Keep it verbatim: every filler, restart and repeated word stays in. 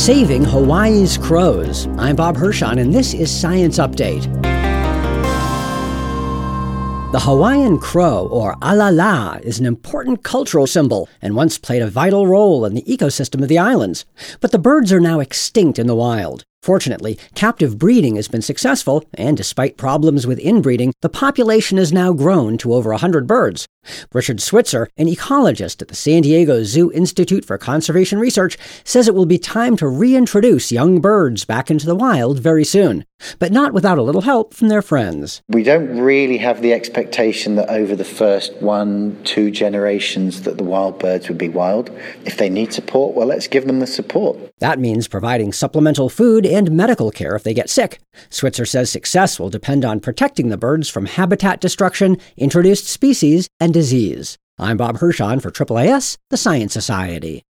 Saving Hawaii's crows. I'm Bob Hirschon, and this is Science Update. The Hawaiian crow, or alala, is an important cultural symbol and once played a vital role in the ecosystem of the islands. But the birds are now extinct in the wild. Fortunately, captive breeding has been successful, and despite problems with inbreeding, the population has now grown to over one hundred birds. Richard Switzer, an ecologist at the San Diego Zoo Institute for Conservation Research, says it will be time to reintroduce young birds back into the wild very soon, but not without a little help from their friends. We don't really have the expectation that over the first one, two generations that the wild birds would be wild. If they need support, well, let's give them the support. That means providing supplemental food and medical care if they get sick. Switzer says success will depend on protecting the birds from habitat destruction, introduced species, and disease. I'm Bob Hirschon for A A A S, the Science Society.